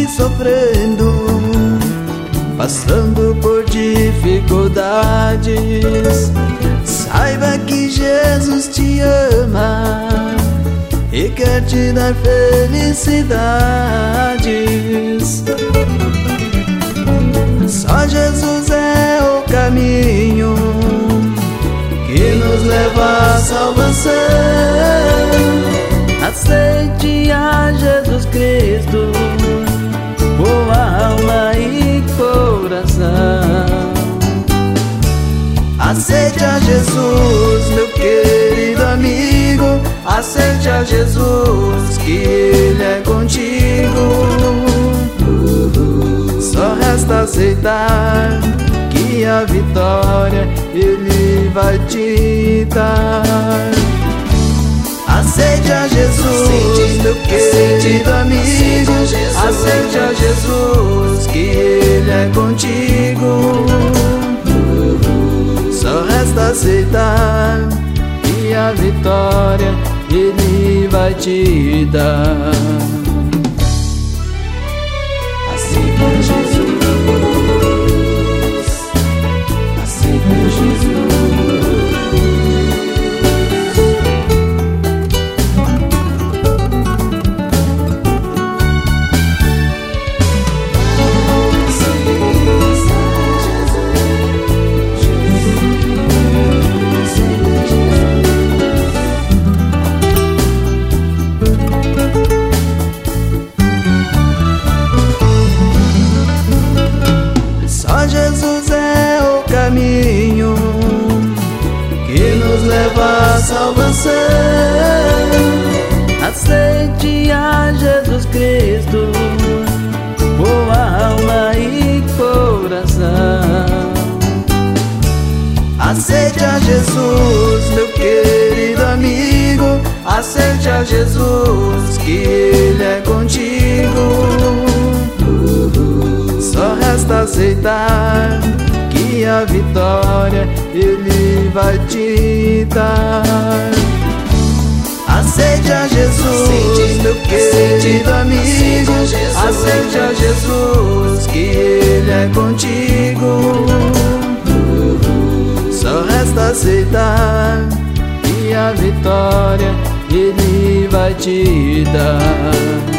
sofrendo, passando por dificuldades, saiba que Jesus te ama e quer te dar felicidades. Só Jesus é o caminho que nos leva à salvação. Aceite a Jesus Cristo, boa alma e coração. Aceite a Jesus, meu querido amigo. Aceite a Jesus, que Ele é contigo. Só resta aceitar que a vitória Ele vai te dar. Aceite a Jesus, meu querido amigo. Aceite a Jesus, que Ele é contigo. Só resta aceitar que a vitória Ele vai te dar. Aceita Jesus, aceita Jesus. Jesus é o caminho que nos leva à salvação. Aceite a Jesus Cristo, boa alma e coração. Aceite a Jesus, meu querido amigo. Aceite a Jesus, que Ele é contigo. Só resta aceitar que a vitória Ele vai te dar. Aceite a Jesus, meu querido amigo. Aceite a Jesus, que Ele é contigo. Só resta aceitar que a vitória Ele vai te dar.